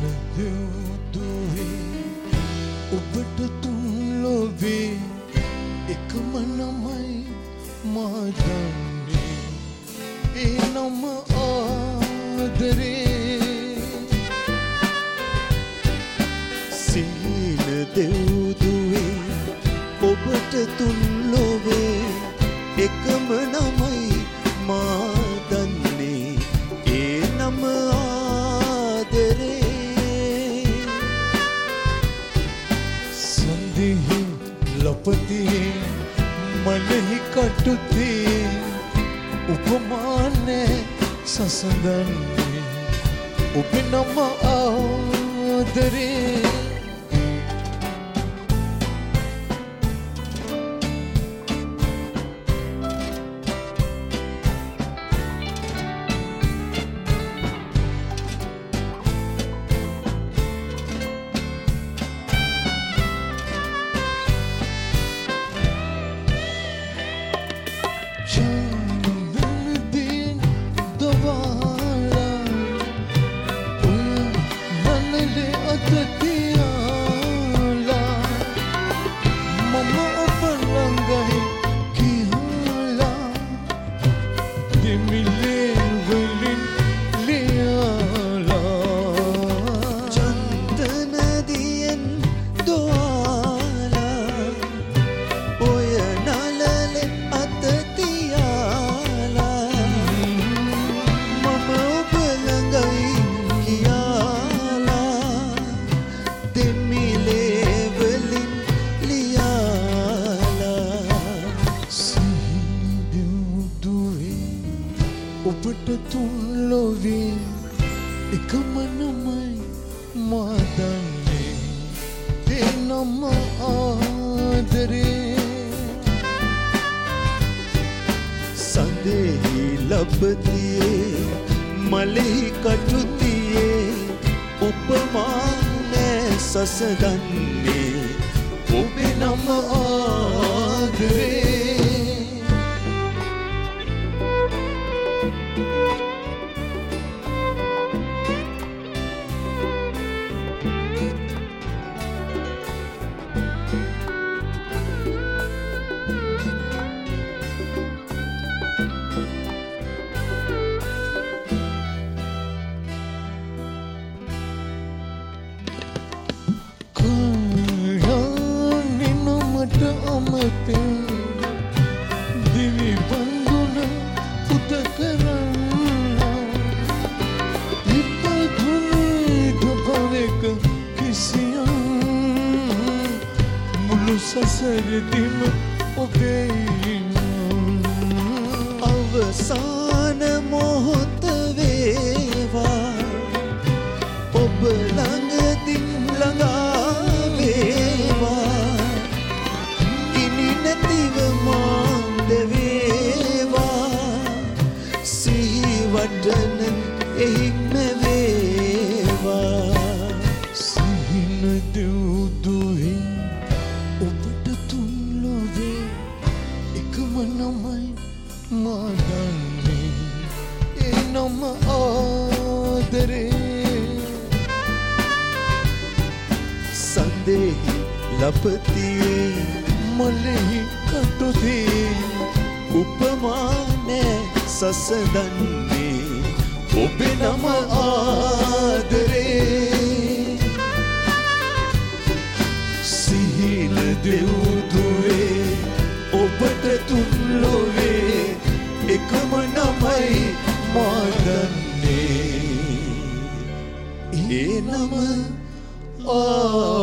දෙව්දුවේ ඔබට තුන් ලොවේ එකම නමයි මා දන්නේ ඒ නම ආදරේ සීන දෙව්දුවේ ඔබට තුන් ලොවේ එකම නමයි මා දන්නේ ඒ නම ලපතියේ මනෙහි කටුතියේ උපමානේ සසඳන්නේ ඔබ නම ආදරේ ඔබට තුන් ලොවේ එකම නමයි මා දන්නේ ඒ නම ආදරේ සඳෙහි ලබතියේ මලෙහි කටුතියේ උපමා නෑ සසඳන්නේ ඔබේ නම ආදරේ දිවි බඳුන පුත කරන්න ඉපදුනේ දුකවක කිසියම් මුළු සසරදිම ඔබේ අවසාන මොහොත වේවා ඔබ ළඟදී ළඟා වේවා වඩන එහිම වේවා සිහින දෙව්දුවේ ඔබට තුන් ලොවේ එකම නමයි මා දන්නේ ඒ නම ආදරේ සඳෙහි ලපතියේ මලෙහි කටුතියේ උපමානේ සසඳන්නේ ඔබේ නම ආදරේ සිහින දෙව්දුවේ ඔබට තුන් ලොවේ එකම නමයි මා දන්නේ ඒ නම